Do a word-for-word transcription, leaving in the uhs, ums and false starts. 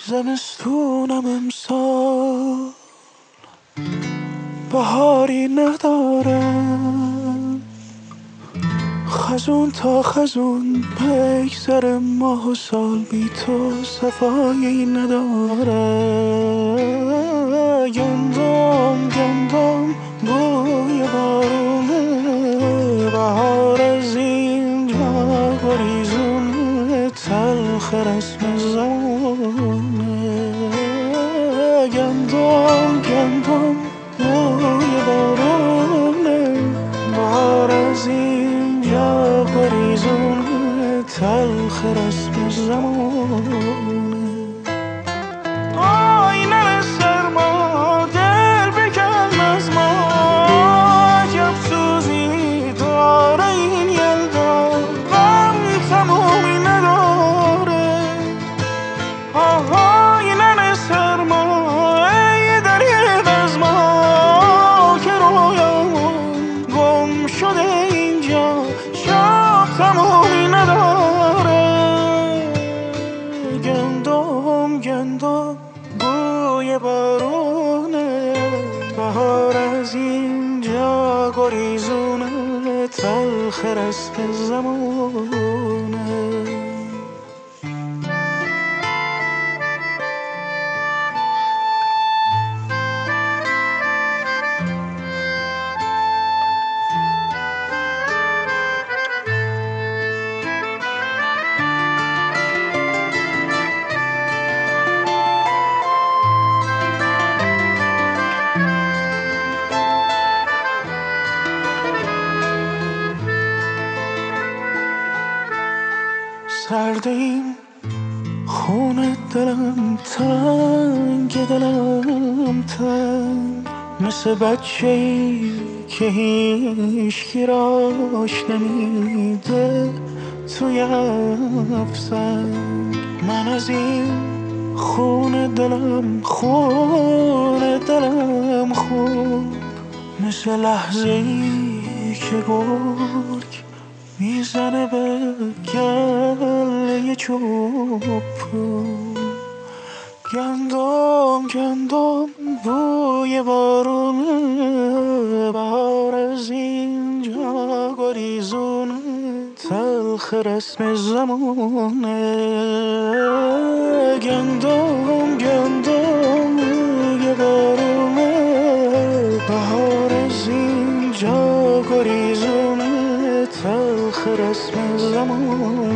زمستونم امسال بهاری نداره، خزون تا خزون بگذره ماه و سال بی تو صفایی نداره. گندم گندم بوی بارونه، بهار از اینجا گریزونه، تلخ رسم زمونه. گندم گندم بوی بارونه، بهار از اینجا گریزونه، تلخ رسم زمونه. آینه سرما دل بکن از ما، عجب سوزی داره این یلدا، غم تمومی نداره. آینه سرما ای دریغ از ما، که رویامون گم شده اینجا، شب تمومی نداره. گندم گندم بوی بارونه، بهار از اینجا گریزونه، تلخ رسم زمونه. سردیم خون دلم تنگ، دلم تنگ مثل بچه‌ای که هیچکی راش نمیده توی افسنگ. من از این خون دلم خون دلم خون، مثل لحظه‌ای که گرگ میزنه به گله چوبو. گندم گندم بوی بارونه، بهار از اینجا گریزونه، تلخ رسم زمونه. گندم گندم بوی بارونه، بهار از اینجا گریزونه، تلخ رسم زمان.